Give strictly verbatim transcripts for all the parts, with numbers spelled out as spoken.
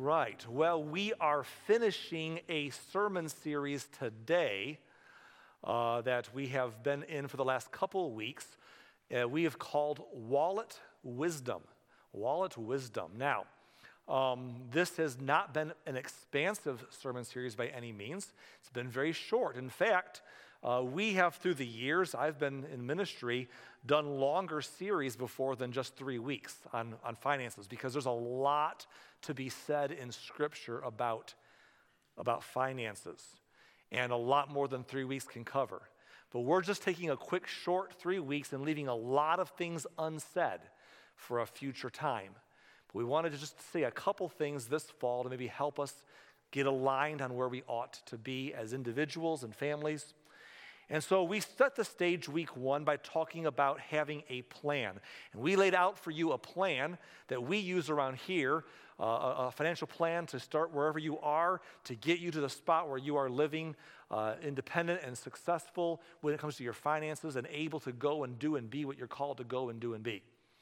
right. Well, we are finishing a sermon series today uh, that we have been in for the last couple of weeks. Uh, we have called Wallet Wisdom. Wallet Wisdom. Now, um, this has not been an expansive sermon series by any means. It's been very short. In fact, uh, we have through the years, I've been in ministry, done longer series before than just three weeks on, on finances, because there's a lot to be said in Scripture about, about finances, and a lot more than three weeks can cover. But we're just taking a quick short three weeks and leaving a lot of things unsaid for a future time. But we wanted to just say a couple things this fall to maybe help us get aligned on where we ought to be as individuals and families. And so we set the stage week one by talking about having a plan. And we laid out for you a plan that we use around here, uh, a, a financial plan to start wherever you are, to get you to the spot where you are living uh, independent and successful when it comes to your finances and able to go and do and be what you're called to go and do and be.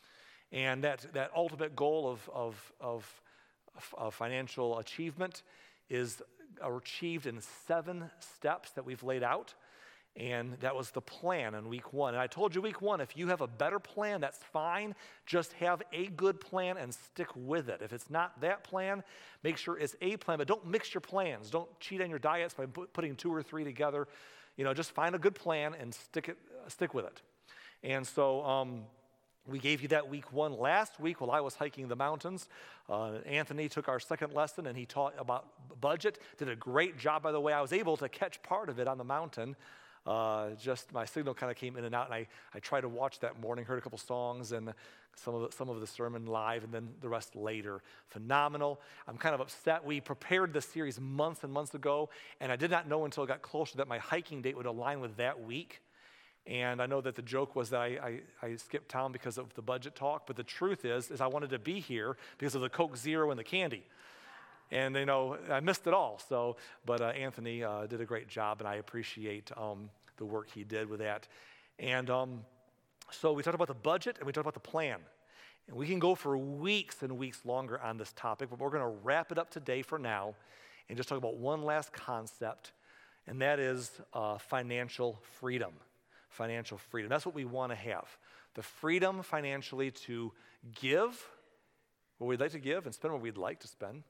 And that, that ultimate goal of, of, of, of financial achievement is achieved in seven steps that we've laid out. And that was the plan in week one. And I told you week one, if you have a better plan, that's fine. Just have a good plan and stick with it. If it's not that plan, make sure it's a plan, but don't mix your plans. Don't cheat on your diets by putting two or three together. You know, just find a good plan and stick it, stick with it. And so um, we gave you that week one last week while I was hiking the mountains. Uh, Anthony took our second lesson and he taught about budget. Did a great job, by the way. I was able to catch part of it on the mountain. Uh, just my signal kind of came in and out, and I, I tried to watch that morning, heard a couple songs and some of the, some of the sermon live, and then the rest later. Phenomenal. I'm kind of upset. We prepared this series months and months ago, and I did not know until it got closer that my hiking date would align with that week. And I know that the joke was that I, I, I skipped town because of the budget talk, but the truth is, is I wanted to be here because of the Coke Zero and the candy. And, you know, I missed it all. So, but uh, Anthony uh, did a great job, and I appreciate um, the work he did with that. And um, so we talked about the budget, and we talked about the plan. And we can go for weeks and weeks longer on this topic, but we're going to wrap it up today for now and just talk about one last concept, and that is uh, financial freedom. Financial freedom. That's what we want to have. The freedom financially to give what we'd like to give and spend what we'd like to spend,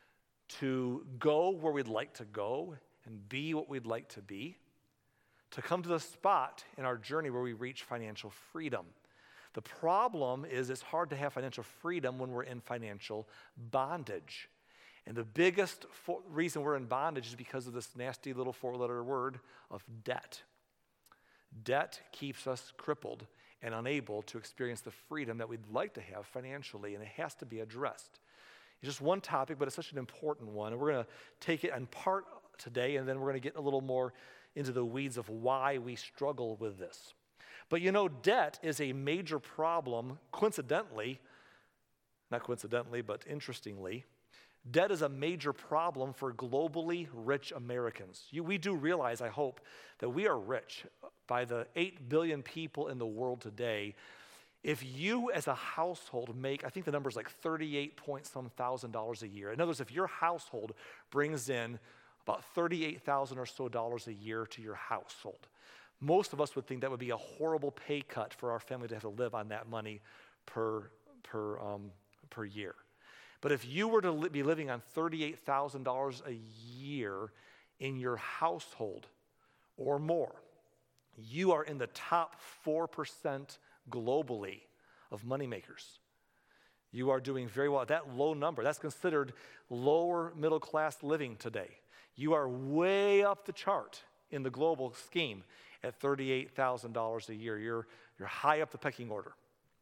to go where we'd like to go and be what we'd like to be, to come to the spot in our journey where we reach financial freedom. The problem is it's hard to have financial freedom when we're in financial bondage. And the biggest for- reason we're in bondage is because of this nasty little four-letter word of debt. Debt keeps us crippled and unable to experience the freedom that we'd like to have financially, and it has to be addressed. It's just one topic, but it's such an important one. And we're going to take it in part today, and then we're going to get a little more into the weeds of why we struggle with this. But you know, debt is a major problem, coincidentally, not coincidentally, but interestingly, debt is a major problem for globally rich Americans. You, we do realize, I hope, that we are rich. By the eight billion people in the world today, if you as a household make, I think the number is like thirty-eight point some thousand dollars a year. In other words, if your household brings in about thirty-eight thousand or so dollars a year to your household, most of us would think that would be a horrible pay cut for our family to have to live on that money per, per, um, per year. But if you were to li- be living on thirty-eight thousand dollars a year in your household or more, you are in the top four percent globally of moneymakers. You are doing very well. That low number, that's considered lower middle class living today. You are way up the chart in the global scheme at thirty-eight thousand dollars a year. You're, you're high up the pecking order.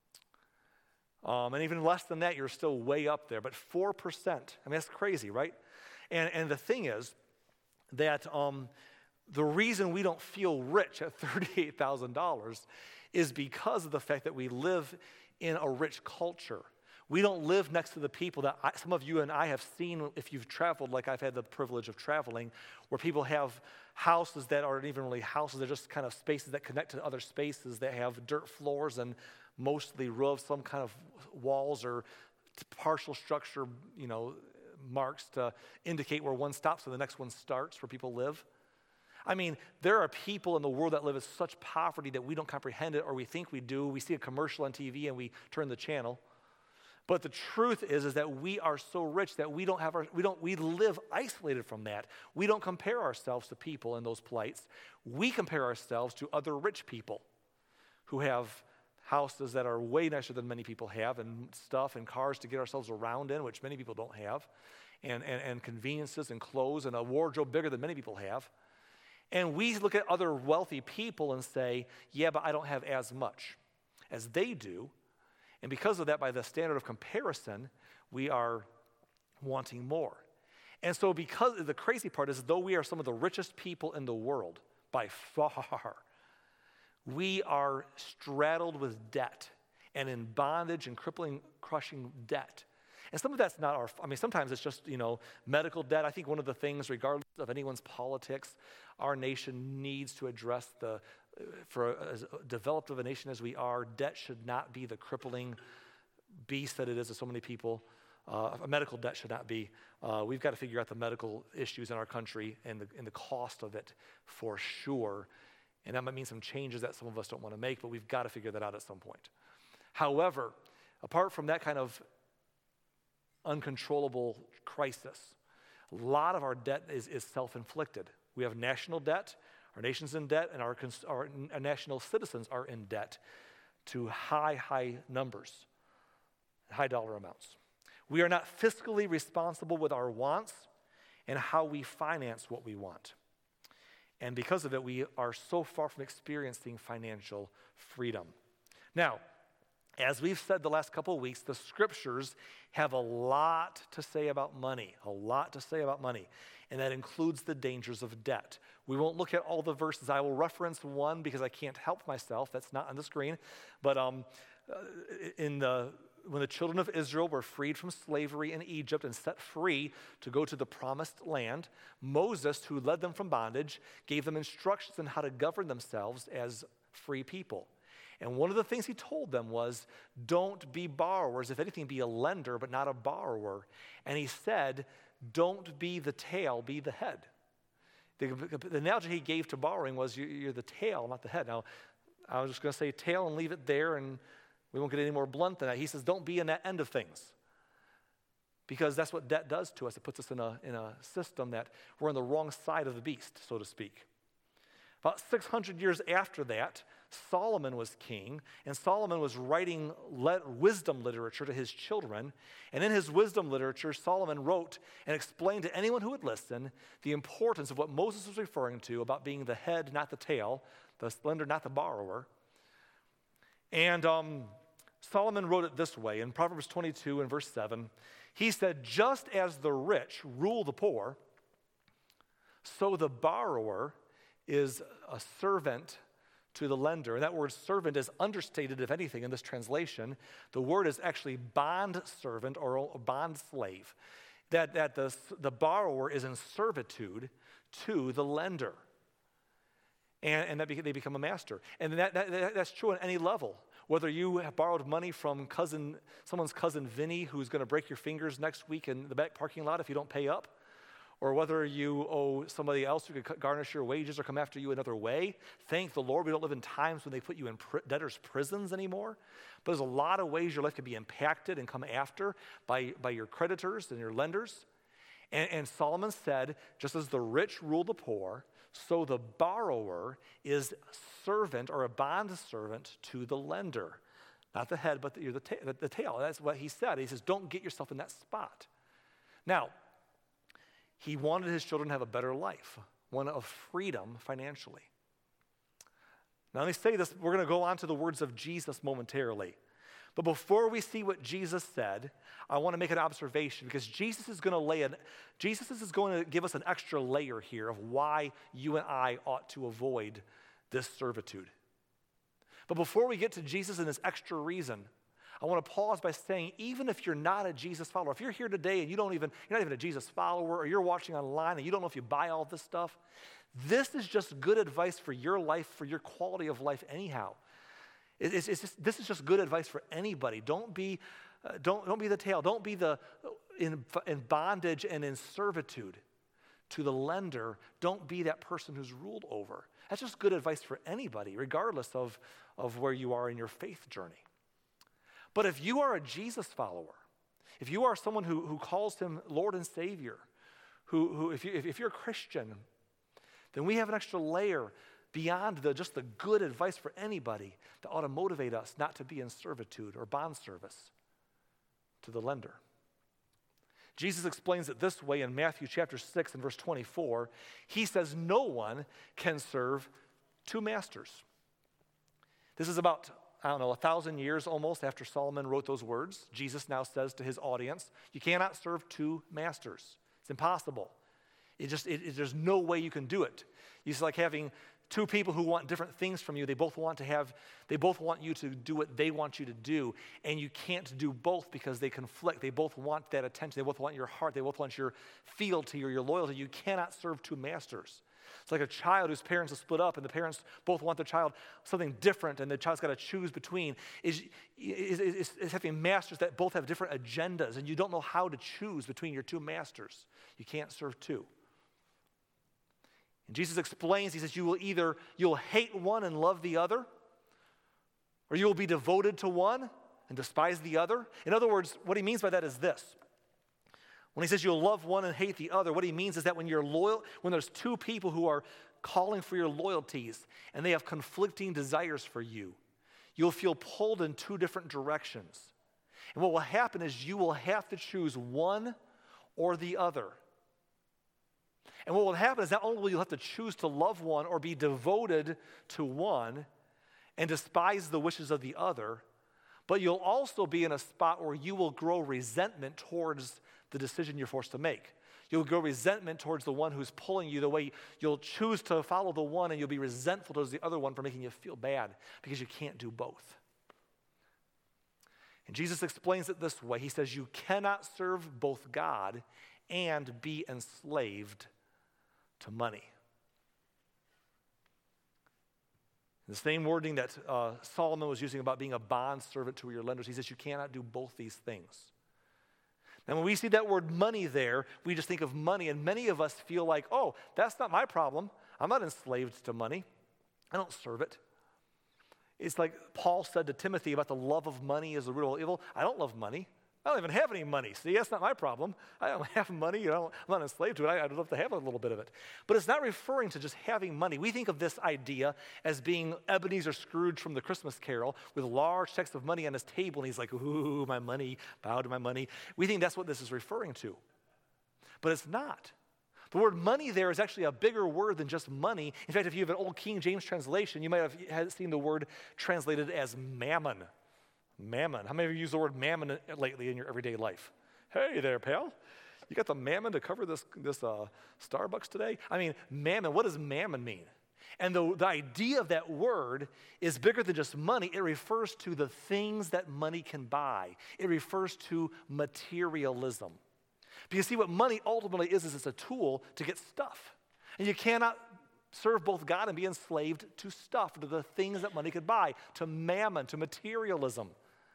Um, and even less than that, you're still way up there. But four percent, I mean, that's crazy, right? And, and the thing is that um, the reason we don't feel rich at thirty-eight thousand dollars is because of the fact that we live in a rich culture. We don't live next to the people that I, some of you and I have seen if you've traveled, like I've had the privilege of traveling, where people have houses that aren't even really houses. They're just kind of spaces that connect to other spaces that have dirt floors and mostly roofs, some kind of walls or partial structure, you know, marks to indicate where one stops and the next one starts, where people live. I mean, there are people in the world that live in such poverty that we don't comprehend it, or we think we do. We see a commercial on T V and we turn the channel. But the truth is, is that we are so rich that we don't have our, we don't, we live isolated from that. We don't compare ourselves to people in those plights. We compare ourselves to other rich people who have houses that are way nicer than many people have, and stuff and cars to get ourselves around in, which many people don't have, and, and, and conveniences and clothes and a wardrobe bigger than many people have. And we look at other wealthy people and say, yeah, but I don't have as much as they do. And because of that, by the standard of comparison, we are wanting more. And so because the crazy part is, though we are some of the richest people in the world, by far, we are straddled with debt and in bondage and crippling, crushing debt. And some of that's not our, I mean, sometimes it's just, you know, medical debt. I think one of the things, regardless of anyone's politics, our nation needs to address the, for as developed of a nation as we are, debt should not be the crippling beast that it is to so many people. Uh, a medical debt should not be. Uh, we've got to figure out the medical issues in our country and the, and the cost of it for sure. And that might mean some changes that some of us don't want to make, but we've got to figure that out at some point. However, apart from that kind of uncontrollable crisis, a lot of our debt is, is self-inflicted. We have national debt, our nation's in debt, and our, our, our national citizens are in debt to high, high numbers, high dollar amounts. We are not fiscally responsible with our wants and how we finance what we want. And because of it, we are so far from experiencing financial freedom. Now, as we've said the last couple of weeks, the scriptures have a lot to say about money, a lot to say about money, and that includes the dangers of debt. We won't look at all the verses. I will reference one because I can't help myself. That's not on the screen. But um, in the when the children of Israel were freed from slavery in Egypt and set free to go to the promised land, Moses, who led them from bondage, gave them instructions on how to govern themselves as free people. And one of the things he told them was, don't be borrowers. If anything, be a lender, but not a borrower. And he said, don't be the tail, be the head. The, the analogy he gave to borrowing was, you're the tail, not the head. Now, I was just going to say tail and leave it there, and we won't get any more blunt than that. He says, don't be in that end of things. Because that's what debt does to us. It puts us in a, in a system that we're on the wrong side of the beast, so to speak. About six hundred years after that, Solomon was king, and Solomon was writing le- wisdom literature to his children. And in his wisdom literature, Solomon wrote and explained to anyone who would listen the importance of what Moses was referring to about being the head, not the tail, the lender, not the borrower. And um, Solomon wrote it this way in Proverbs twenty-two and verse seven. He said, just as the rich rule the poor, so the borrower is a servant to the lender. And that word servant is understated, if anything, in this translation. The word is actually bond servant or bond slave. That, that the, the borrower is in servitude to the lender. And, and that be, they become a master. And that, that, that's true on any level. Whether you have borrowed money from cousin, someone's cousin Vinny, who's going to break your fingers next week in the back parking lot if you don't pay up, or whether you owe somebody else who could garnish your wages or come after you another way. Thank the Lord we don't live in times when they put you in pr- debtors' prisons anymore. But there's a lot of ways your life can be impacted and come after by, by your creditors and your lenders. And, and Solomon said, just as the rich rule the poor, so the borrower is servant or a bond servant to the lender. Not the head, but the, you're the, ta- the, the tail. That's what he said. He says, don't get yourself in that spot. Now, he wanted his children to have a better life, one of freedom financially. Now, let me say this. We're going to go on to the words of Jesus momentarily. But before we see what Jesus said, I want to make an observation because Jesus is going to lay an, Jesus is going to give us an extra layer here of why you and I ought to avoid this servitude. But before we get to Jesus and his extra reason, I want to pause by saying, even if you're not a Jesus follower, if you're here today and you don't even, you're not even a Jesus follower, or you're watching online and you don't know if you buy all this stuff, this is just good advice for your life, for your quality of life anyhow. It, it's, it's just, this is just good advice for anybody. Don't be, uh, don't, don't be the tail. Don't be the, in, in bondage and in servitude to the lender, don't be that person who's ruled over. That's just good advice for anybody, regardless of, of where you are in your faith journey. But if you are a Jesus follower, if you are someone who, who calls him Lord and Savior, who, who if, you, if, if you're a Christian, then we have an extra layer beyond the, just the good advice for anybody that ought to motivate us not to be in servitude or bond service to the lender. Jesus explains it this way in Matthew chapter six and verse twenty-four. He says, no one can serve two masters. This is about, I don't know, a thousand years almost after Solomon wrote those words. Jesus now says to his audience, you cannot serve two masters. It's impossible. It just, it, it, there's no way you can do it. It's like having two people who want different things from you. They both want to have, they both want you to do what they want you to do, and you can't do both because they conflict. They both want that attention. They both want your heart. They both want your fealty or your loyalty. You cannot serve two masters. It's like a child whose parents are split up, and the parents both want their child something different, and the child's got to choose between. Is, is, is, is having masters that both have different agendas, and you don't know how to choose between your two masters. You can't serve two. And Jesus explains, he says, you will either, you'll hate one and love the other, or you will be devoted to one and despise the other. In other words, what he means by that is this. When he says you'll love one and hate the other, what he means is that when you're loyal, when there's two people who are calling for your loyalties and they have conflicting desires for you, you'll feel pulled in two different directions. And what will happen is you will have to choose one or the other. And what will happen is not only will you have to choose to love one or be devoted to one and despise the wishes of the other, but you'll also be in a spot where you will grow resentment towards the decision you're forced to make. You'll grow resentment towards the one who's pulling you the way. You'll choose to follow the one, and you'll be resentful towards the other one for making you feel bad because you can't do both. And Jesus explains it this way. He says you cannot serve both God and be enslaved to money. The same wording that uh, Solomon was using about being a bond servant to your lenders, he says you cannot do both these things. Now, when we see that word money there, we just think of money, and many of us feel like, oh, that's not my problem. I'm not enslaved to money. I don't serve it. It's like Paul said to Timothy about the love of money is the root of all evil. I don't love money. I don't even have any money. See, that's not my problem. I don't have money. You know, I'm not enslaved to it. I, I'd love to have a little bit of it. But it's not referring to just having money. We think of this idea as being Ebenezer Scrooge from the Christmas Carol with large checks of money on his table, and he's like, ooh, my money, bow to my money. We think that's what this is referring to. But it's not. The word money there is actually a bigger word than just money. In fact, if you have an old King James translation, you might have seen the word translated as mammon. Mammon. How many of you use the word mammon lately in your everyday life? Hey there, pal. You got the mammon to cover this, this uh, Starbucks today? I mean, mammon, what does mammon mean? And the, the idea of that word is bigger than just money. It refers to the things that money can buy. It refers to materialism. Because see, what money ultimately is, is it's a tool to get stuff. And you cannot serve both God and be enslaved to stuff, to the things that money could buy, to mammon, to materialism.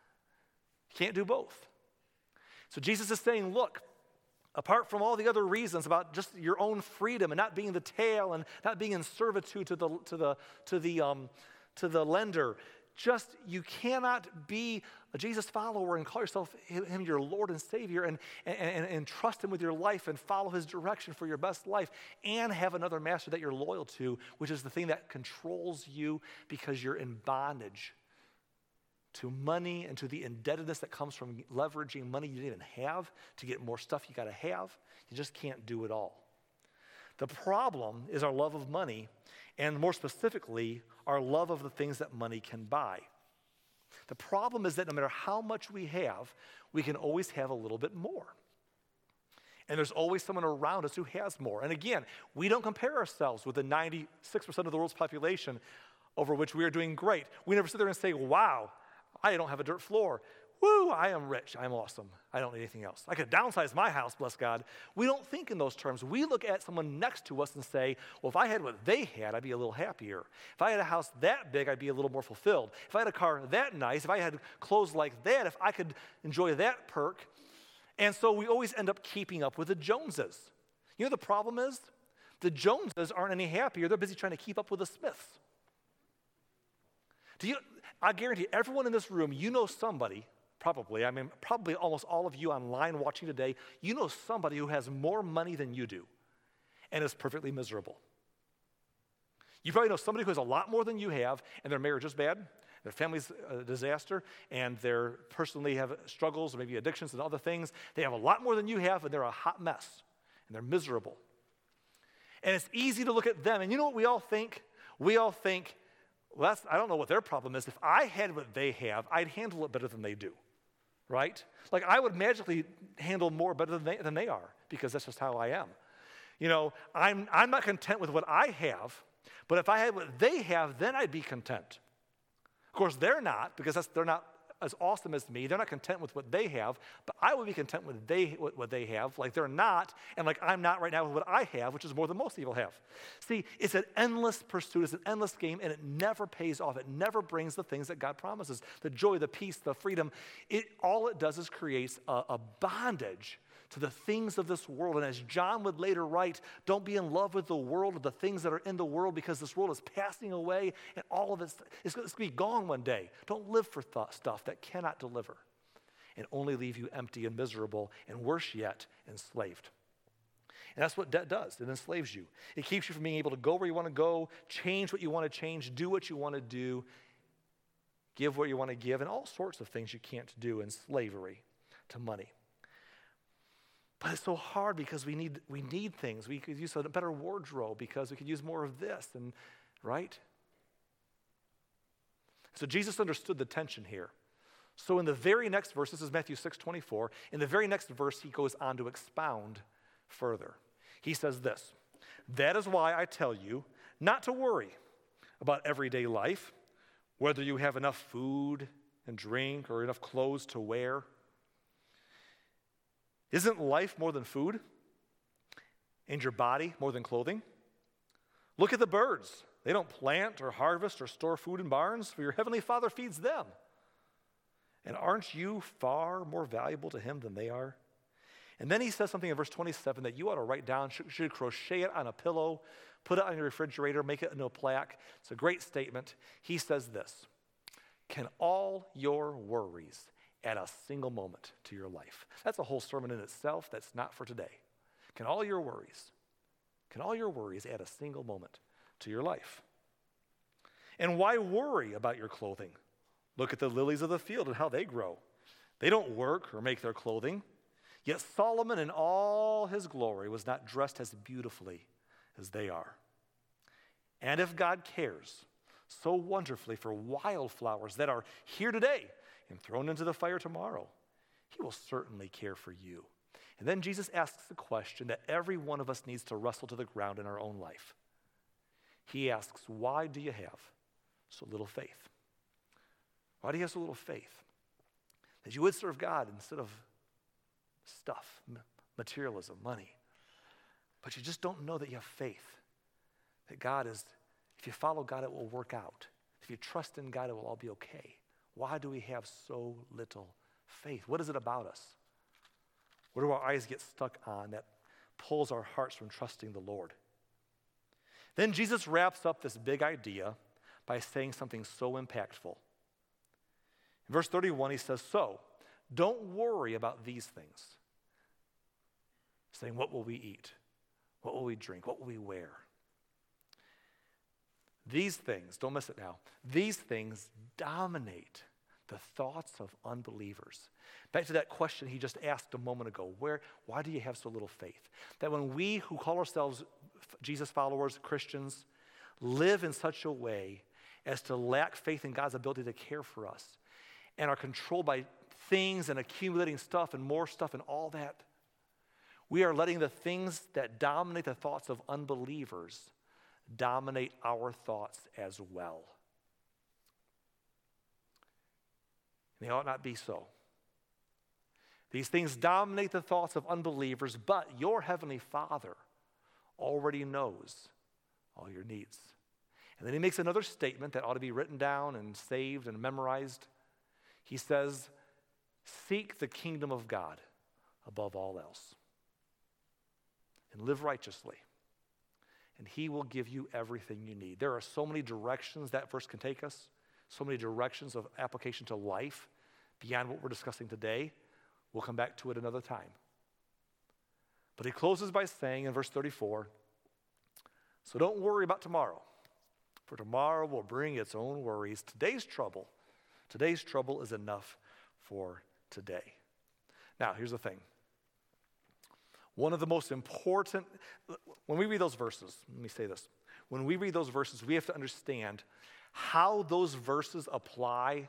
You can't do both. So Jesus is saying, look, apart from all the other reasons about just your own freedom and not being the tail and not being in servitude to the to the to the um to the lender, just you cannot be a Jesus follower and call yourself him your Lord and Savior and, and, and, and trust him with your life and follow his direction for your best life and have another master that you're loyal to, which is the thing that controls you because you're in bondage to money and to the indebtedness that comes from leveraging money you didn't even have to get more stuff you got to have. You just can't do it all. The problem is our love of money, and more specifically, our love of the things that money can buy. The problem is that no matter how much we have, we can always have a little bit more. And there's always someone around us who has more. And again, we don't compare ourselves with the ninety-six percent of the world's population over which we are doing great. We never sit there and say, wow, I don't have a dirt floor. Woo, I am rich. I'm awesome. I don't need anything else. I could downsize my house, bless God. We don't think in those terms. We look at someone next to us and say, well, if I had what they had, I'd be a little happier. If I had a house that big, I'd be a little more fulfilled. If I had a car that nice, if I had clothes like that, if I could enjoy that perk. And so we always end up keeping up with the Joneses. You know the problem is? The Joneses aren't any happier. They're busy trying to keep up with the Smiths. Do you, I guarantee everyone in this room, you know somebody, probably, I mean, probably almost all of you online watching today, you know somebody who has more money than you do and is perfectly miserable. You probably know somebody who has a lot more than you have, and their marriage is bad, their family's a disaster, and they personally have struggles, or maybe addictions and other things. They have a lot more than you have, and they're a hot mess, and they're miserable. And it's easy to look at them, and you know what we all think? We all think, well, that's, I don't know what their problem is. If I had what they have, I'd handle it better than they do, right? Like I would magically handle more better than they, than they are, because that's just how I am. You know, I'm, I'm not content with what I have, but if I had what they have, then I'd be content. Of course, they're not, because that's, they're not as awesome as me. They're not content with what they have, but I would be content with they, what, what they have, like they're not, and like I'm not right now with what I have, which is more than most people have. See, it's an endless pursuit. It's an endless game, and it never pays off. It never brings the things that God promises, the joy, the peace, the freedom. It, all it does is creates a, a bondage to the things of this world. And as John would later write, don't be in love with the world or the things that are in the world, because this world is passing away and all of it is going to be gone one day. Don't live for th- stuff that cannot deliver and only leave you empty and miserable, and worse yet, enslaved. And that's what debt does. It enslaves you. It keeps you from being able to go where you want to go, change what you want to change, do what you want to do, give what you want to give, and all sorts of things you can't do in slavery to money. But it's so hard because we need we need things. We could use a better wardrobe because we could use more of this, and right? So Jesus understood the tension here. So in the very next verse, this is Matthew six twenty-four, in the very next verse, he goes on to expound further. He says this, "That is why I tell you not to worry about everyday life, whether you have enough food and drink or enough clothes to wear. Isn't life more than food? And your body more than clothing? Look at the birds. They don't plant or harvest or store food in barns, for your heavenly Father feeds them. And aren't you far more valuable to him than they are?" And then he says something in verse twenty-seven that you ought to write down, should, should crochet it on a pillow, put it on your refrigerator, make it into a plaque. It's a great statement. He says this, "Can all your worries add a single moment to your life?" That's a whole sermon in itself. That's not for today. Can all your worries, can all your worries add a single moment to your life? "And why worry about your clothing? Look at the lilies of the field and how they grow. They don't work or make their clothing. Yet Solomon in all his glory was not dressed as beautifully as they are. And if God cares so wonderfully for wildflowers that are here today and thrown into the fire tomorrow, he will certainly care for you." And then Jesus asks the question that every one of us needs to wrestle to the ground in our own life. He asks, why do you have so little faith? Why do you have so little faith? That you would serve God instead of stuff, materialism, money. But you just don't know that you have faith. That God is, if you follow God, it will work out. If you trust in God, it will all be okay. Why do we have so little faith? What is it about us? What do our eyes get stuck on that pulls our hearts from trusting the Lord? Then Jesus wraps up this big idea by saying something so impactful. In verse thirty-one, he says, "So, don't worry about these things." Saying, what will we eat? What will we drink? What will we wear? These things, don't miss it now, these things dominate the thoughts of unbelievers. Back to that question he just asked a moment ago, where, why do you have so little faith? That when we who call ourselves Jesus followers, Christians, live in such a way as to lack faith in God's ability to care for us and are controlled by things and accumulating stuff and more stuff and all that, we are letting the things that dominate the thoughts of unbelievers dominate our thoughts as well. They ought not be so. These things dominate the thoughts of unbelievers, but your heavenly Father already knows all your needs. And then he makes another statement that ought to be written down and saved and memorized. He says, "Seek the kingdom of God above all else. And live righteously. And he will give you everything you need. There are so many directions that verse can take us, so many directions of application to life beyond what we're discussing today. We'll come back to it another time. But he closes by saying in verse thirty-four, so don't worry about tomorrow, for tomorrow will bring its own worries. Today's trouble, today's trouble is enough for today. Now, here's the thing. One of the most important, when we read those verses, let me say this. When we read those verses, we have to understand how those verses apply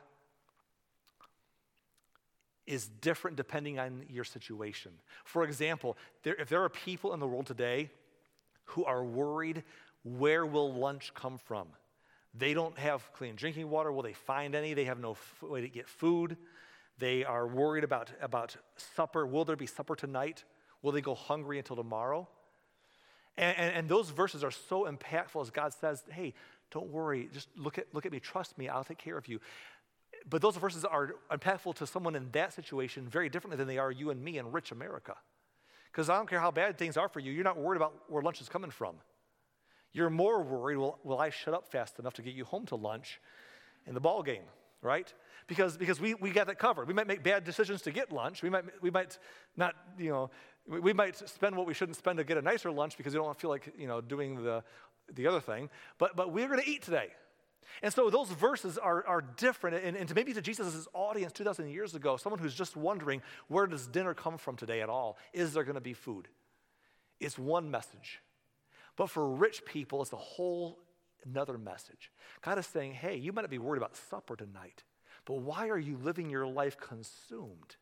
is different depending on your situation. For example, there, if there are people in the world today who are worried, where will lunch come from? They don't have clean drinking water. Will they find any? They have no f- way to get food. They are worried about, about supper. Will there be supper tonight? Will they go hungry until tomorrow? And, and, and those verses are so impactful as God says, hey, don't worry. Just look at, look at me. Trust me. I'll take care of you. But those verses are impactful to someone in that situation very differently than they are you and me in rich America. Because I don't care how bad things are for you, you're not worried about where lunch is coming from. You're more worried, will, will I shut up fast enough to get you home to lunch in the ball game, right? Because, because we, we got that covered. We might make bad decisions to get lunch. We might, we might not, you know, we, we might spend what we shouldn't spend to get a nicer lunch because we don't feel like, you know, doing the, the other thing. But, but we're going to eat today. And so those verses are, are different, and, and to maybe to Jesus' audience two thousand years ago, someone who's just wondering, where does dinner come from today at all? Is there going to be food? It's one message. But for rich people, it's a whole another message. God is saying, hey, you might not be worried about supper tonight, but why are you living your life consumed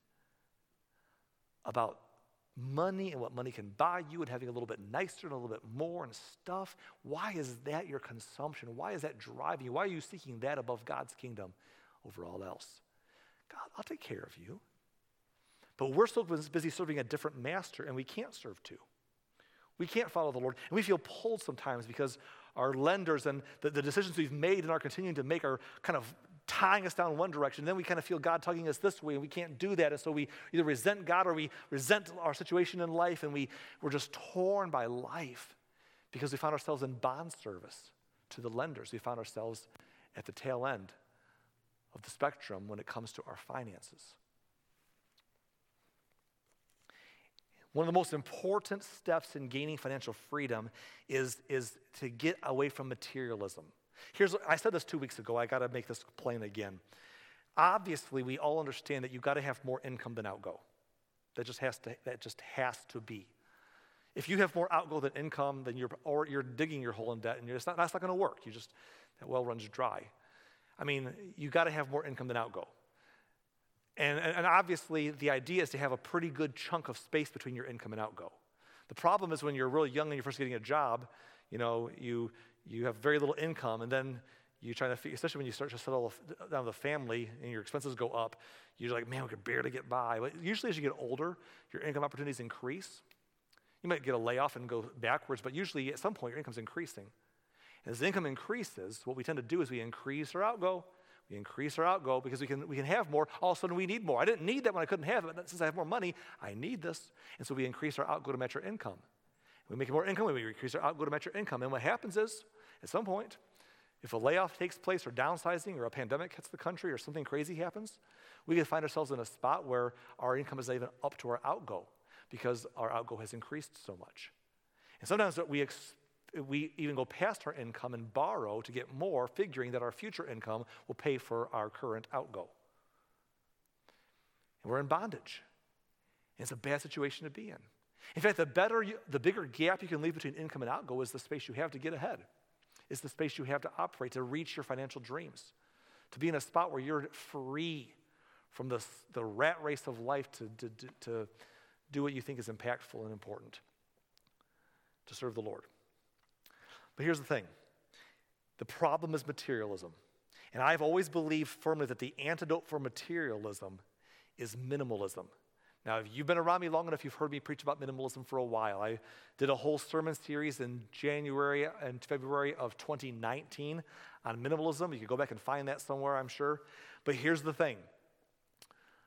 about money and what money can buy you and having a little bit nicer and a little bit more and stuff? Why is that your consumption? Why is that driving you? Why are you seeking that above God's kingdom over all else? God, I'll take care of you. But we're so busy serving a different master, and we can't serve two. We can't follow the Lord. And we feel pulled sometimes because our lenders and the, the decisions we've made and are continuing to make are kind of tying us down one direction. Then we kind of feel God tugging us this way, and we can't do that. And so we either resent God or we resent our situation in life, and we, we're just torn by life because we found ourselves in bond service to the lenders. We found ourselves at the tail end of the spectrum when it comes to our finances. One of the most important steps in gaining financial freedom is, is to get away from materialism. Here's what, I said this two weeks ago. I got to make this plain again. Obviously, we all understand that you've got to have more income than outgo. That just has to. That just has to be. If you have more outgo than income, then you're or you're digging your hole in debt, and you're just not, that's not going to work. You just that well runs dry. I mean, you got to have more income than outgo. And, and obviously, the idea is to have a pretty good chunk of space between your income and outgo. The problem is when you're really young and you're first getting a job, you know, you you have very little income, and then you're trying to figure, especially when you start to settle down the family and your expenses go up, you're like, man, we could barely get by. But usually as you get older, your income opportunities increase. You might get a layoff and go backwards, but usually at some point your income's increasing. And as the income increases, what we tend to do is we increase our outgo. We increase our outgo because we can we can have more. All of a sudden we need more. I didn't need that when I couldn't have it, but since I have more money, I need this. And so we increase our outgo to match our income. We make more income, we increase our outgo to match our income. And what happens is, at some point, if a layoff takes place or downsizing or a pandemic hits the country or something crazy happens, we can find ourselves in a spot where our income is not even up to our outgo because our outgo has increased so much. And sometimes we ex- we even go past our income and borrow to get more, figuring that our future income will pay for our current outgo. And we're in bondage. And it's a bad situation to be in. In fact, the better, you, the bigger gap you can leave between income and outgo is the space you have to get ahead. It's the space you have to operate to reach your financial dreams, to be in a spot where you're free from the, the rat race of life to, to, to do what you think is impactful and important, to serve the Lord. But here's the thing. The problem is materialism. And I've always believed firmly that the antidote for materialism is minimalism. Now, if you've been around me long enough, you've heard me preach about minimalism for a while. I did a whole sermon series in January and February of twenty nineteen on minimalism. You can go back and find that somewhere, I'm sure. But here's the thing.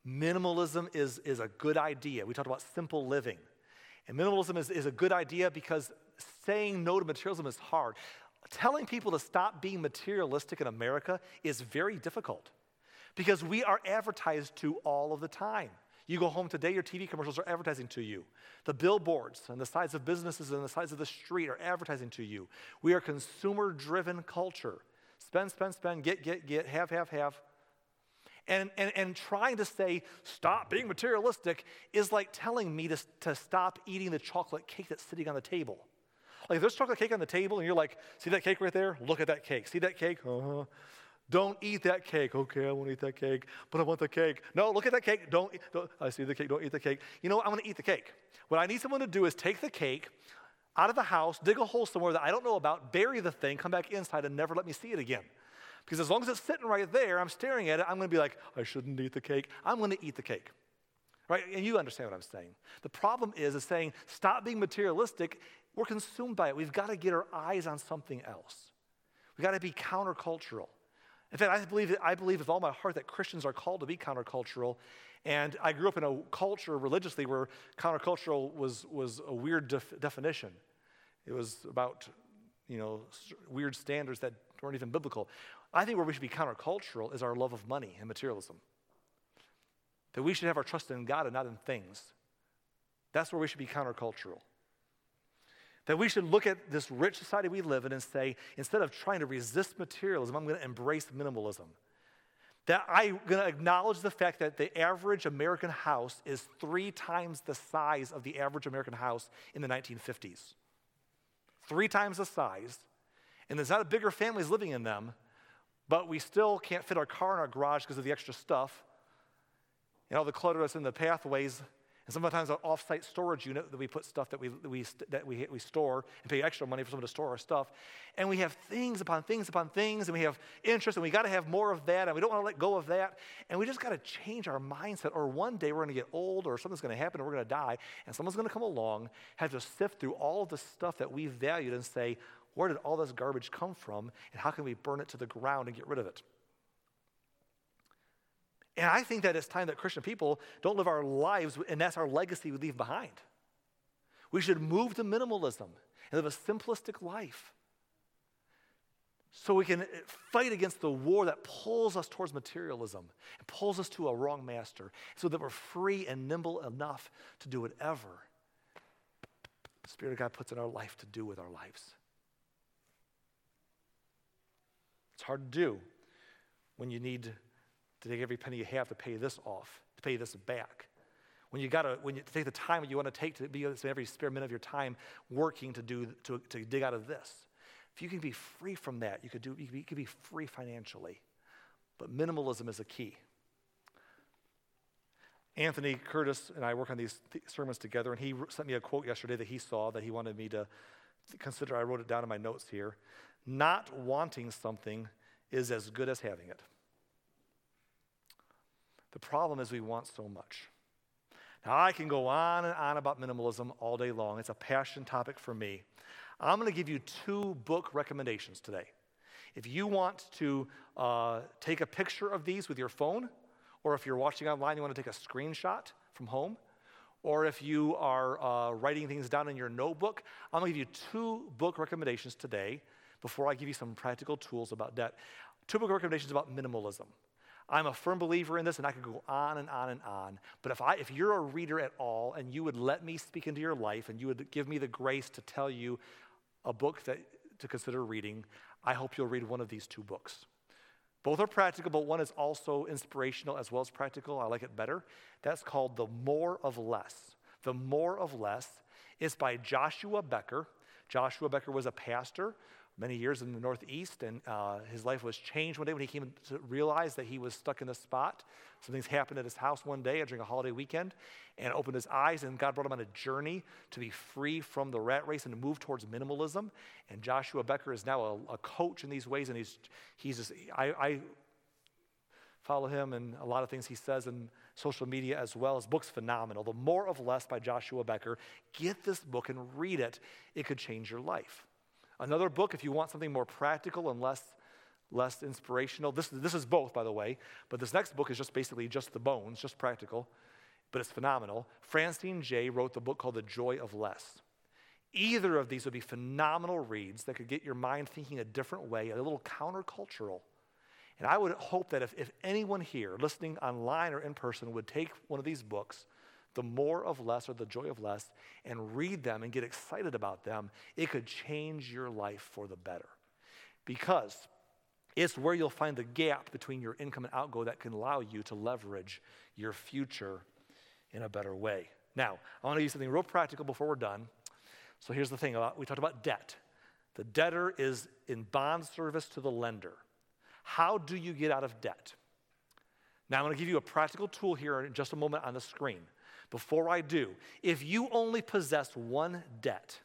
Minimalism is, is a good idea. We talked about simple living. And minimalism is, is a good idea because saying no to materialism is hard. Telling people to stop being materialistic in America is very difficult because we are advertised to all of the time. You go home today, your T V commercials are advertising to you. The billboards on the sides of businesses and the sides of the street are advertising to you. We are consumer-driven culture. Spend, spend, spend, get, get, get, have, have, have. And, and, and trying to say, stop being materialistic is like telling me to, to stop eating the chocolate cake that's sitting on the table. Like if there's chocolate cake on the table and you're like, see that cake right there? Look at that cake. See that cake? Uh-huh. Don't eat that cake. Okay, I won't eat that cake, but I want the cake. No, look at that cake. Don't, don't I see the cake. Don't eat the cake. You know what? I'm going to eat the cake. What I need someone to do is take the cake out of the house, dig a hole somewhere that I don't know about, bury the thing, come back inside and never let me see it again. Because as long as it's sitting right there, I'm staring at it, I'm going to be like, I shouldn't eat the cake. I'm going to eat the cake. Right? And you understand what I'm saying. The problem is, is saying, stop being materialistic. We're consumed by it. We've got to get our eyes on something else. We've got to be countercultural. In fact, I believe, I believe with all my heart that Christians are called to be countercultural. And I grew up in a culture religiously where countercultural was, was a weird def- definition. It was about, you know, weird standards that weren't even biblical. I think where we should be countercultural is our love of money and materialism. That we should have our trust in God and not in things. That's where we should be countercultural. That we should look at this rich society we live in and say, instead of trying to resist materialism, I'm going to embrace minimalism. That I'm going to acknowledge the fact that the average American house is three times the size of the average American house in the nineteen fifties. Three times the size. And there's not bigger families living in them, but we still can't fit our car in our garage because of the extra stuff and all the clutter that's in the pathways. And sometimes an off-site storage unit that we put stuff that we we that we we store and pay extra money for someone to store our stuff. And we have things upon things upon things, and we have interest, and we got to have more of that, and we don't want to let go of that. And we just got to change our mindset. Or one day we're going to get old, or something's going to happen, and we're going to die, and someone's going to come along, have to sift through all of the stuff that we valued and say, where did all this garbage come from, and how can we burn it to the ground and get rid of it? And I think that it's time that Christian people don't live our lives, and that's our legacy we leave behind. We should move to minimalism and live a simplistic life so we can fight against the war that pulls us towards materialism and pulls us to a wrong master so that we're free and nimble enough to do whatever the Spirit of God puts in our life to do with our lives. It's hard to do when you need to take every penny you have to pay this off, to pay this back. When you gotta, when you take the time that you want to take to be every spare minute of your time working to do to, to dig out of this. If you can be free from that, you could do. You could be, you could be free financially, but minimalism is a key. Anthony Curtis and I work on these th- sermons together, and he sent me a quote yesterday that he saw that he wanted me to consider. I wrote it down in my notes here. Not wanting something is as good as having it. The problem is we want so much. Now, I can go on and on about minimalism all day long. It's a passion topic for me. I'm going to give you two book recommendations today. If you want to uh, take a picture of these with your phone, or if you're watching online, you want to take a screenshot from home, or if you are uh, writing things down in your notebook, I'm going to give you two book recommendations today before I give you some practical tools about debt. Two book recommendations about minimalism. I'm a firm believer in this, and I could go on and on and on. But if I, if you're a reader at all, and you would let me speak into your life, and you would give me the grace to tell you a book that to consider reading, I hope you'll read one of these two books. Both are practical, but one is also inspirational as well as practical. I like it better. That's called The More of Less. The More of Less is by Joshua Becker. Joshua Becker was a pastor many years in the Northeast, and uh, his life was changed one day when he came to realize that he was stuck in a spot. Something's happened at his house one day during a holiday weekend, and opened his eyes, and God brought him on a journey to be free from the rat race and to move towards minimalism. And Joshua Becker is now a, a coach in these ways, and he's he's just, I, I follow him and a lot of things he says in social media as well. His book's phenomenal. The More of Less by Joshua Becker. Get this book and read it. It could change your life. Another book, if you want something more practical and less, less inspirational. This, this is both, by the way, but this next book is just basically just the bones, just practical, but it's phenomenal. Francine Jay wrote the book called The Joy of Less. Either of these would be phenomenal reads that could get your mind thinking a different way, a little countercultural. And I would hope that if, if anyone here listening online or in person would take one of these books, The More of Less or The Joy of Less, and read them and get excited about them, it could change your life for the better. Because it's where you'll find the gap between your income and outgo that can allow you to leverage your future in a better way. Now, I want to use something real practical before we're done. So here's the thing, about, we talked about debt. The debtor is in bond service to the lender. How do you get out of debt? Now, I'm going to give you a practical tool here in just a moment on the screen. Before I do, if you only possess one debt,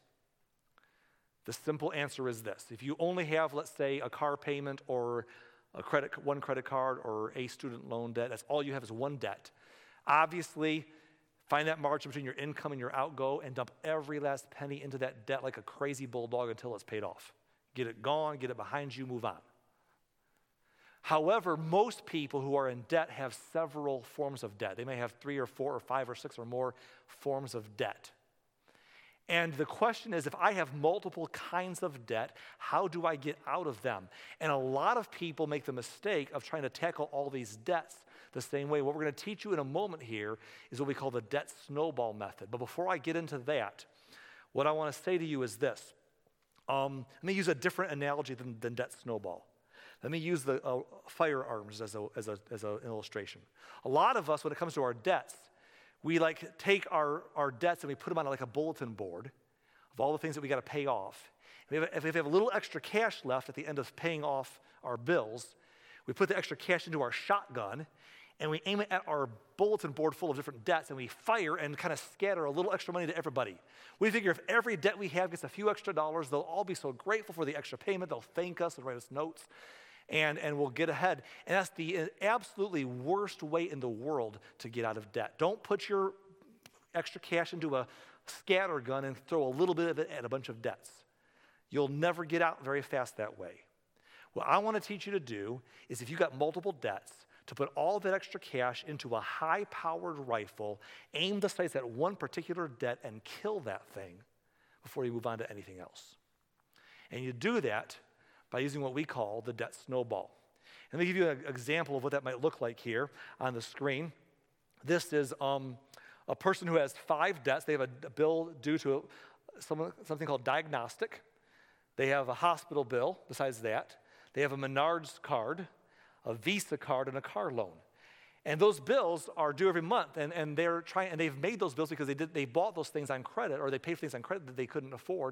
the simple answer is this. If you only have, let's say, a car payment or a credit, one credit card or a student loan debt, that's all you have is one debt. Obviously, find that margin between your income and your outgo and dump every last penny into that debt like a crazy bulldog until it's paid off. Get it gone, get it behind you, move on. However, most people who are in debt have several forms of debt. They may have three or four or five or six or more forms of debt. And the question is, if I have multiple kinds of debt, how do I get out of them? And a lot of people make the mistake of trying to tackle all these debts the same way. What we're going to teach you in a moment here is what we call the debt snowball method. But before I get into that, what I want to say to you is this. Um, let me use a different analogy than, than debt snowball. Let me use the uh, firearms as, a, as, a, as a, an illustration. A lot of us, when it comes to our debts, we like take our, our debts and we put them on like a bulletin board of all the things that we got to pay off. If we, have, if we have a little extra cash left at the end of paying off our bills, we put the extra cash into our shotgun and we aim it at our bulletin board full of different debts and we fire and kind of scatter a little extra money to everybody. We figure if every debt we have gets a few extra dollars, they'll all be so grateful for the extra payment, they'll thank us and write us notes. And, and we'll get ahead. And that's the absolutely worst way in the world to get out of debt. Don't put your extra cash into a scatter gun and throw a little bit of it at a bunch of debts. You'll never get out very fast that way. What I want to teach you to do is if you've got multiple debts, to put all that extra cash into a high-powered rifle, aim the sights at one particular debt, and kill that thing before you move on to anything else. And you do that by using what we call the debt snowball. And let me give you an example of what that might look like here on the screen. This is um, a person who has five debts. They have a bill due to some, something called diagnostic. They have a hospital bill besides that. They have a Menards card, a Visa card, and a car loan. And those bills are due every month, and, and they're trying, and they've made those bills because they did they bought those things on credit, or they paid for things on credit that they couldn't afford.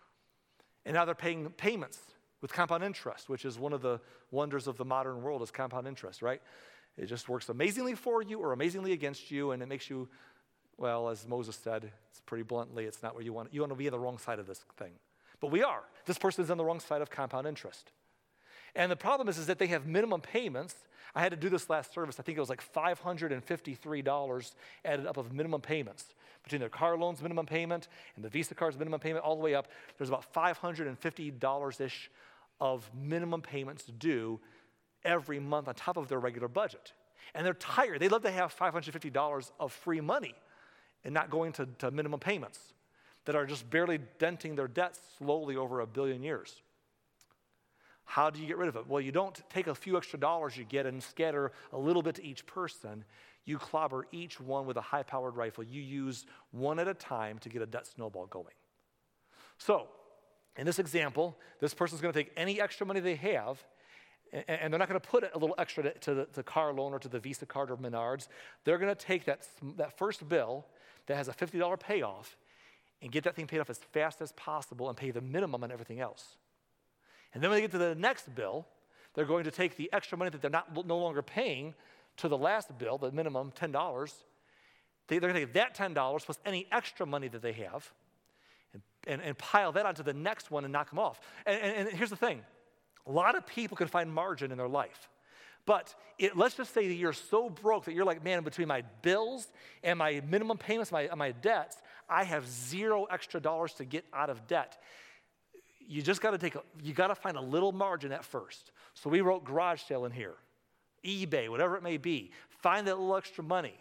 And now they're paying payments with compound interest, which is one of the wonders of the modern world, is compound interest, right? It just works amazingly for you or amazingly against you, and it makes you, well, as Moses said, it's pretty bluntly, it's not where you want. You want to be on the wrong side of this thing. But we are. This person is on the wrong side of compound interest. And the problem is, is that they have minimum payments. I had to do this last service. I think it was like five hundred fifty-three dollars added up of minimum payments. Between their car loans minimum payment and the Visa card's minimum payment all the way up, there's about five hundred fifty dollars-ish of minimum payments due every month on top of their regular budget. And they're tired. They'd love to have five hundred fifty dollars of free money and not going to, to minimum payments that are just barely denting their debts slowly over a billion years. How do you get rid of it? Well, you don't take a few extra dollars you get and scatter a little bit to each person. You clobber each one with a high-powered rifle. You use one at a time to get a debt snowball going. So, in this example, this person's going to take any extra money they have, and, and they're not going to put a little extra to, to the to car loan or to the Visa card or Menards. They're going to take that, that first bill that has a fifty dollars payoff and get that thing paid off as fast as possible and pay the minimum on everything else. And then when they get to the next bill, they're going to take the extra money that they're not no longer paying to the last bill, the minimum ten dollars. They, they're going to take that ten dollars plus any extra money that they have and, and, and pile that onto the next one and knock them off. And, and, and here's the thing. A lot of people can find margin in their life. But it, let's just say that you're so broke that you're like, man, between my bills and my minimum payments, my, my debts, I have zero extra dollars to get out of debt. you just got to take, a, you got to find a little margin at first. So we wrote garage sale in here, eBay, whatever it may be. Find that little extra money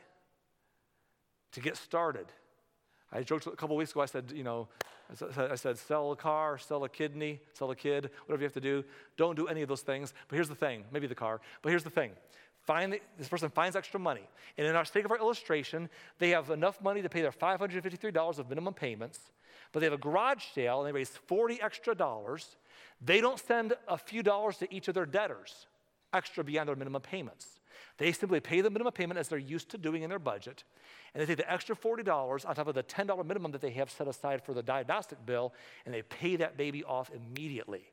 to get started. I joked a couple weeks ago, I said, you know, I said, I said, sell a car, sell a kidney, sell a kid, whatever you have to do. Don't do any of those things. But here's the thing, maybe the car, but here's the thing. Find the, this person finds extra money. And in our sake of our illustration, they have enough money to pay their five hundred fifty-three dollars of minimum payments, but they have a garage sale and they raise forty extra dollars. They don't send a few dollars to each of their debtors, extra beyond their minimum payments. They simply pay the minimum payment as they're used to doing in their budget, and they take the extra forty dollars on top of the ten dollars minimum that they have set aside for the diagnostic bill, and they pay that baby off immediately.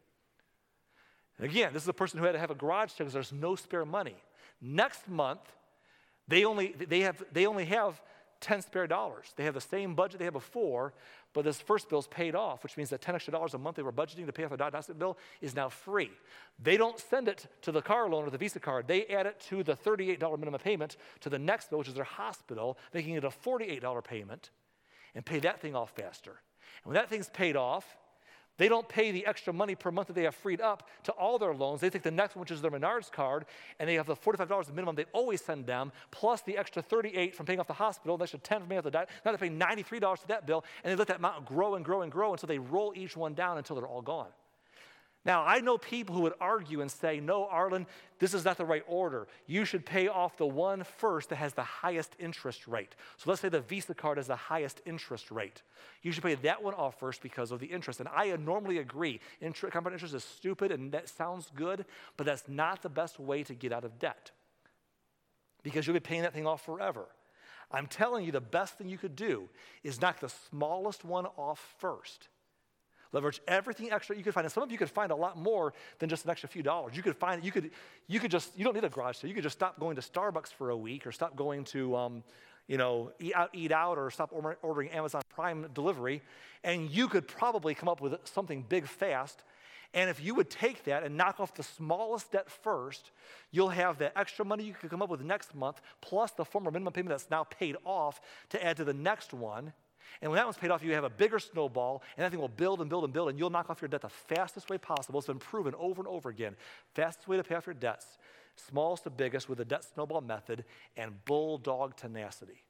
And again, this is a person who had to have a garage sale because there's no spare money. Next month, they only, they have, they only have ten spare dollars. They have the same budget they had before, but this first bill's paid off, which means that ten extra dollars a month they were budgeting to pay off a diagnostic bill is now free. They don't send it to the car loan or the Visa card. They add it to the thirty-eight dollars minimum payment to the next bill, which is their hospital, making it a forty-eight dollars payment, and pay that thing off faster. And when that thing's paid off, they don't pay the extra money per month that they have freed up to all their loans. They take the next one, which is their Menards card, and they have the forty-five dollars minimum they always send them, plus the extra thirty-eight dollars from paying off the hospital, the extra ten dollars from paying off the diet. Now they pay ninety-three dollars to that bill, and they let that amount grow and grow and grow until they roll each one down until they're all gone. Now, I know people who would argue and say, no, Arlen, this is not the right order. You should pay off the one first that has the highest interest rate. So let's say the Visa card has the highest interest rate. You should pay that one off first because of the interest. And I normally agree. Inter- compound interest is stupid and that sounds good, but that's not the best way to get out of debt because you'll be paying that thing off forever. I'm telling you the best thing you could do is knock the smallest one off first. Leverage everything extra you could find. And some of you could find a lot more than just an extra few dollars. You could find, you could, you could just, you don't need a garage sale. You could just stop going to Starbucks for a week or stop going to, um, you know, eat out, eat out or stop ordering Amazon Prime delivery. And you could probably come up with something big fast. And if you would take that and knock off the smallest debt first, you'll have that extra money you could come up with next month, plus the former minimum payment that's now paid off to add to the next one. And when that one's paid off, you have a bigger snowball, and that thing will build and build and build, and you'll knock off your debt the fastest way possible. It's been proven over and over again. Fastest way to pay off your debts, smallest to biggest with the debt snowball method and bulldog tenacity.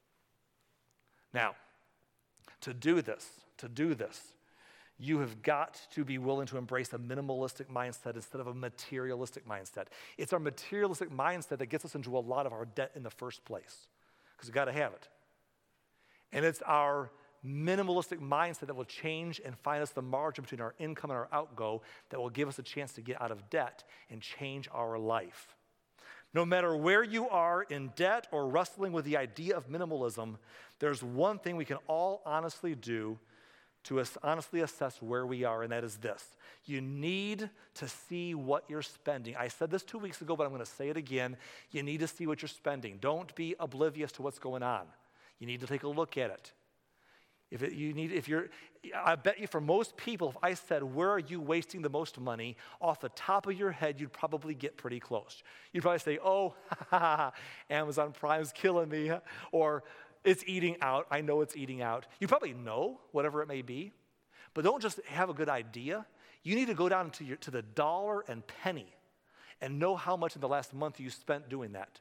Now, to do this, to do this, you have got to be willing to embrace a minimalistic mindset instead of a materialistic mindset. It's our materialistic mindset that gets us into a lot of our debt in the first place, because we've got to have it. And it's our minimalistic mindset that will change and find us the margin between our income and our outgo that will give us a chance to get out of debt and change our life. No matter where you are in debt or wrestling with the idea of minimalism, there's one thing we can all honestly do to honestly assess where we are, and that is this. You need to see what you're spending. I said this two weeks ago, but I'm going to say it again. You need to see what you're spending. Don't be oblivious to what's going on. You need to take a look at it. If it, you need, if you're, I bet you for most people, if I said, where are you wasting the most money, off the top of your head, you'd probably get pretty close. You'd probably say, oh, ha, ha, ha, Amazon Prime's killing me, or it's eating out. I know it's eating out. You probably know, whatever it may be, but don't just have a good idea. You need to go down to, your, to the dollar and penny and know how much in the last month you spent doing that.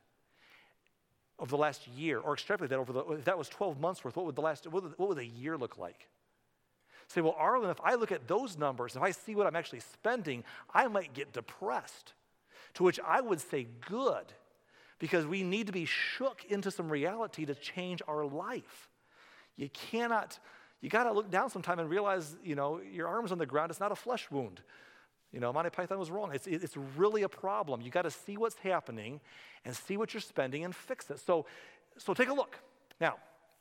Of the last year, or extrapolate that over the, if that was twelve months worth, what would the last, what would, what would a year look like? Say, well, Arlen, if I look at those numbers, if I see what I'm actually spending, I might get depressed. To which I would say, good, because we need to be shook into some reality to change our life. You cannot, you got to look down sometime and realize, you know, your arm's on the ground, it's not a flesh wound. You know, Monty Python was wrong. It's, it's really a problem. You got to see what's happening and see what you're spending and fix it. So, so take a look. Now,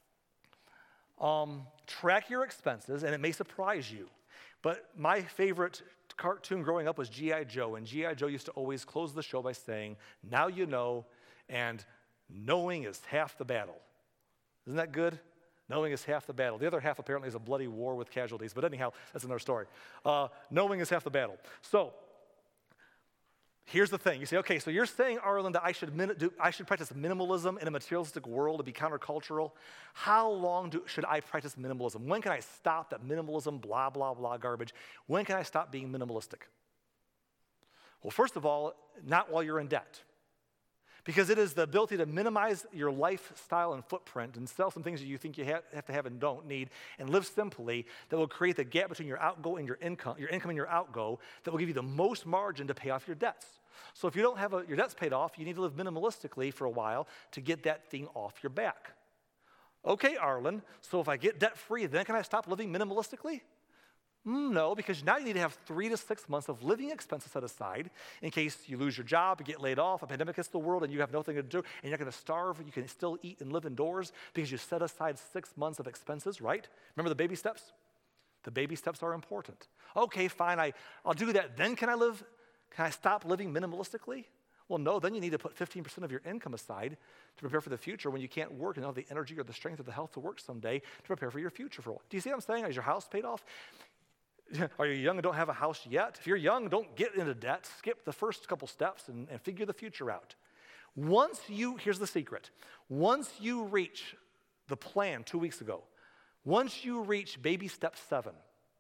um, track your expenses, and it may surprise you. But my favorite cartoon growing up was G I Joe, and G I Joe used to always close the show by saying, now you know, and knowing is half the battle. Isn't that good? Knowing is half the battle. The other half apparently is a bloody war with casualties. But anyhow, that's another story. Uh, knowing is half the battle. So Here's the thing. You say, okay, so you're saying, Arlen, that I should, min- do, I should practice minimalism in a materialistic world to be countercultural. How long do, should I practice minimalism? When can I stop that minimalism, blah, blah, blah garbage? When can I stop being minimalistic? Well, first of all, not while you're in debt. Because it is the ability to minimize your lifestyle and footprint and sell some things that you think you have, have to have and don't need and live simply that will create the gap between your outgo and your income, your income and your outgo that will give you the most margin to pay off your debts. So if you don't have a, your debts paid off, you need to live minimalistically for a while to get that thing off your back. Okay, Arlen, so if I get debt-free, then can I stop living minimalistically? Mm, no, because now you need to have three to six months of living expenses set aside in case you lose your job, you get laid off, a pandemic hits the world, and you have nothing to do, and you're not going to starve. You can still eat and live indoors because you set aside six months of expenses, right? Remember the baby steps? The baby steps are important. Okay, fine, I, I'll do that. Then can I live, can I stop living minimalistically? Well, no, then you need to put fifteen percent of your income aside to prepare for the future when you can't work and don't have the energy or the strength or the health to work someday to prepare for your future. For Do you see what I'm saying? Is your house paid off? Are you young and don't have a house yet? If you're young, don't get into debt. Skip the first couple steps and, and figure the future out. Once you, here's the secret. Once you reach the plan two weeks ago, once you reach baby step seven,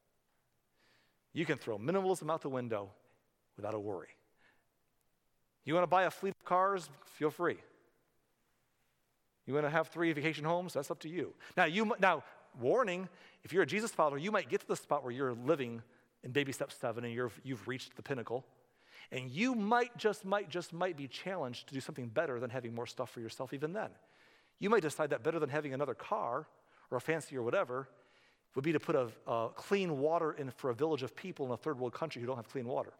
you can throw minimalism out the window without a worry. You want to buy a fleet of cars? Feel free. You want to have three vacation homes? That's up to you. Now, you now. Warning, if you're a Jesus follower, you might get to the spot where you're living in baby step seven and you're, you've reached the pinnacle, and you might just, might just, might be challenged to do something better than having more stuff for yourself even then. You might decide that better than having another car or a fancy or whatever would be to put a, a clean water in for a village of people in a third world country who don't have clean water.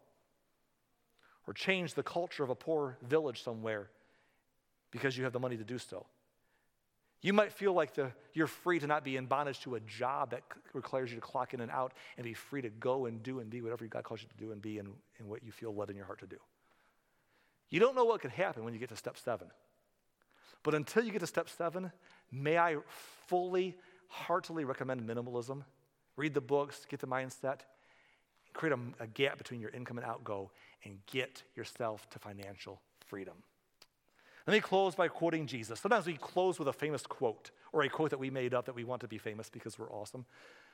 Or change the culture of a poor village somewhere because you have the money to do so. You might feel like the, you're free to not be in bondage to a job that c- requires you to clock in and out and be free to go and do and be whatever God calls you to do and be and, and what you feel led in your heart to do. You don't know what could happen when you get to step seven. But until you get to step seven, may I fully, heartily recommend minimalism. Read the books, get the mindset, create a, a gap between your income and outgo, and get yourself to financial freedom. Let me close by quoting Jesus. Sometimes we close with a famous quote or a quote that we made up that we want to be famous because we're awesome.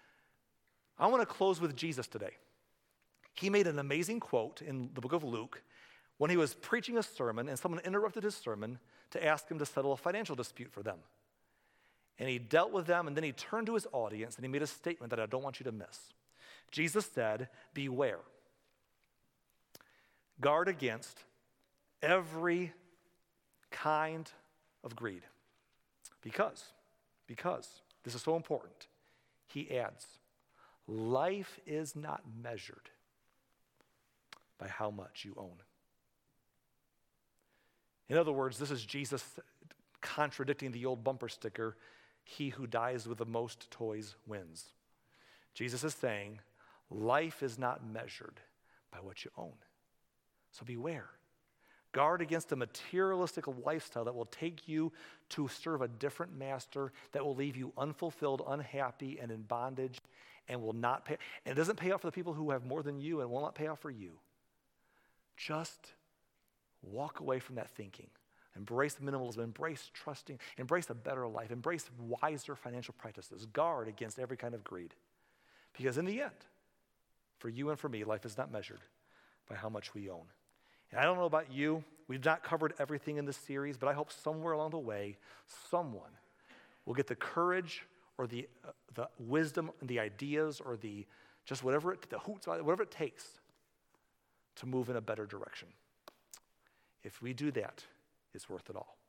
I want to close with Jesus today. He made an amazing quote in the book of Luke when he was preaching a sermon and someone interrupted his sermon to ask him to settle a financial dispute for them. And he dealt with them and then he turned to his audience and he made a statement that I don't want you to miss. Jesus said, "Beware. Guard against every kind of greed." Because, because, this is so important, he adds, life is not measured by how much you own. In other words, this is Jesus contradicting the old bumper sticker, he who dies with the most toys wins. Jesus is saying, life is not measured by what you own. So beware. Guard against a materialistic lifestyle that will take you to serve a different master, that will leave you unfulfilled, unhappy, and in bondage, and will not pay. And it doesn't pay off for the people who have more than you and will not pay off for you. Just walk away from that thinking. Embrace minimalism, embrace trusting, embrace a better life, embrace wiser financial practices. Guard against every kind of greed. Because in the end, for you and for me, life is not measured by how much we own. And I don't know about you, we've not covered everything in this series, but I hope somewhere along the way, someone will get the courage or the uh, the wisdom and the ideas or the just whatever it, the hoots, whatever it takes to move in a better direction. If we do that, it's worth it all.